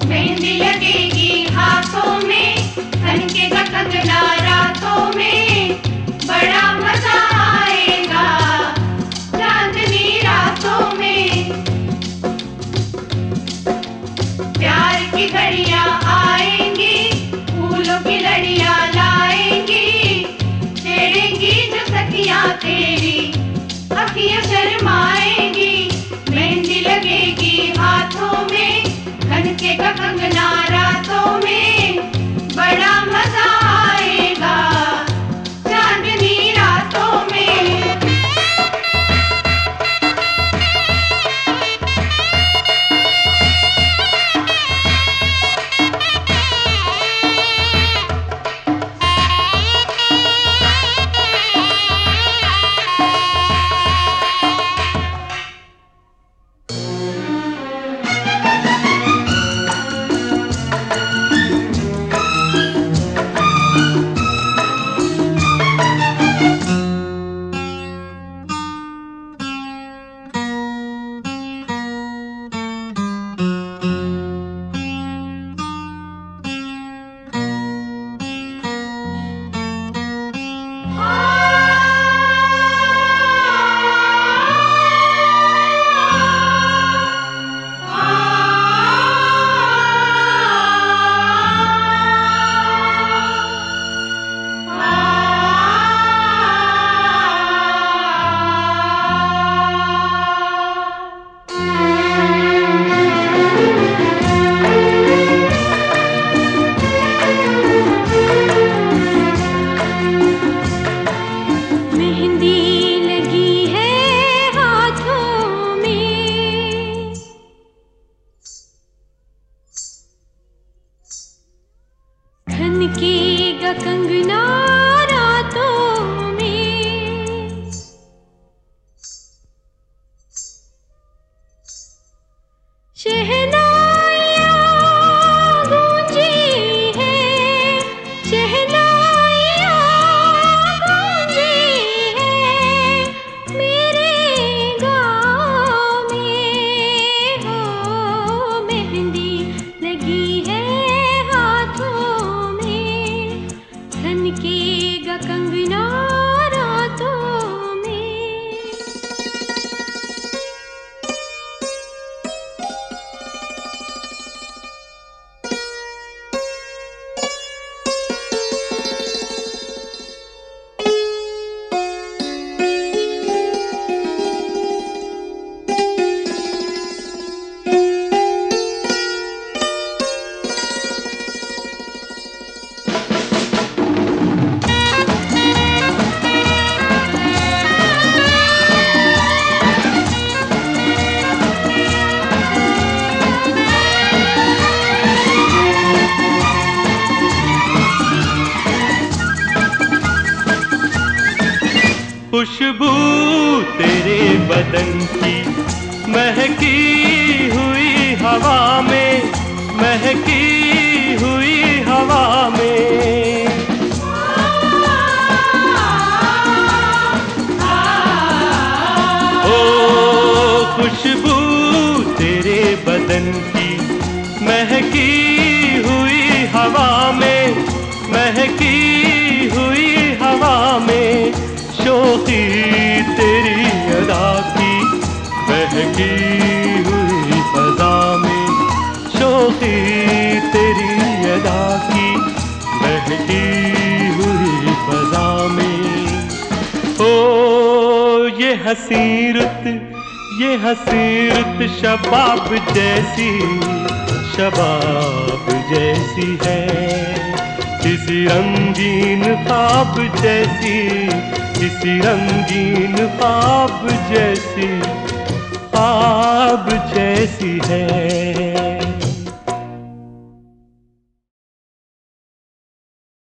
मेहंदी लगेगी हाथों में, खनकेगा कंगना रातों में, बड़ा मजा आएगा चांदनी रातों में। प्यार की घड़ियां आएंगी, फूलों की लड़ियां लाएंगी, छेड़ेंगी जो सखियां तेरी अखियां शर्माएंगी। मेहंदी लगेगी हाथों में, खनकेगा कंगना रातों में, बड़ा मजा आएगा चांदनी रातों में। खनकेगा कंगना रातों में, शहनाइयाँ गूंजी हैं, शहनाइयाँ गूंजी हैं मेरे गाँव में। हो मेहंदी लगी है हाथों में, खनकेगा कंगना रातों में। खुशबू तेरे बदन की महकी हुई हवा में, महकी हुई हवा में। ओ खुशबू तेरे बदन की महकी हुई हवा में, महकी हुई हवा में। शोखी तेरी अदा की बहकी हुई फजा में, शोखी तेरी अदा की बहकी हुई फजा में। ओ ये हसी रुत, ये हसी रुत शबाब जैसी, शबाब जैसी है। किसी रंगीन ख्वाब जैसी, किसी रंगीन ख्वाब जैसी, ख्वाब जैसी है।